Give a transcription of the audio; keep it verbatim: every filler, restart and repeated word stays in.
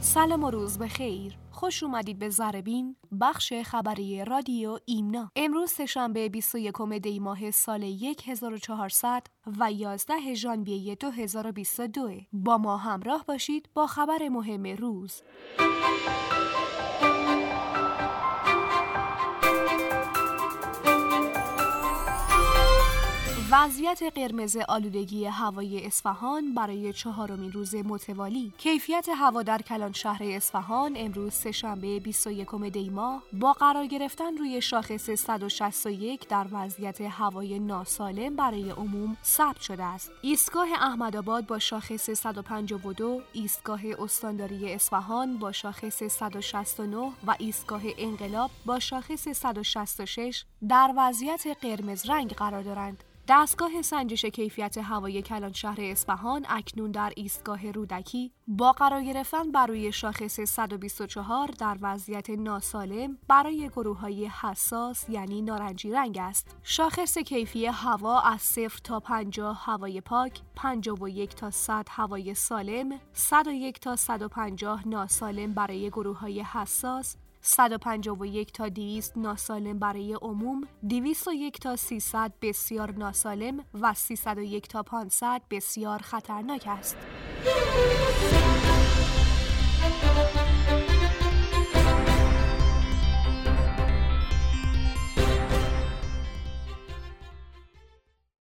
سلام و روز بخیر. خوش اومدید به ذره‌بین، بخش خبری رادیو ایمنا. امروز سه‌شنبه بیست و یکم دی ماه سال هزار و چهارصد و یازده ژانویه دو هزار و بیست و دو. با ما همراه باشید با خبر مهم روز. وضعیت قرمز آلودگی هوای اصفهان برای چهارمین روز متوالی. کیفیت هوا در کلان شهر اصفهان امروز سه‌شنبه بیست و یکم دی ماه با قرار گرفتن روی شاخص صد و شصت و یک در وضعیت هوای ناسالم برای عموم ثبت شده است. ایستگاه احمدآباد با شاخص صد و پنجاه و دو، ایستگاه استانداری اصفهان با شاخص صد و شصت و نه و ایستگاه انقلاب با شاخص صد و شصت و شش در وضعیت قرمز رنگ قرار دارند. دستگاه سنجش کیفیت هوای کلان شهر اصفهان اکنون در ایستگاه رودکی با قرار گرفتن بر روی شاخص صد و بیست و چهار در وضعیت ناسالم برای گروه‌های حساس یعنی نارنجی رنگ است. شاخص کیفی هوا از صفر تا پنجاه هوای پاک، پنجاه و یک تا صد هوای سالم، صد و یک تا صد و پنجاه ناسالم برای گروه‌های حساس، صد و پنجاه و یک تا دویست ناسالم برای عموم، دویست و یک تا سیصد بسیار ناسالم و سیصد و یک تا پانصد بسیار خطرناک است.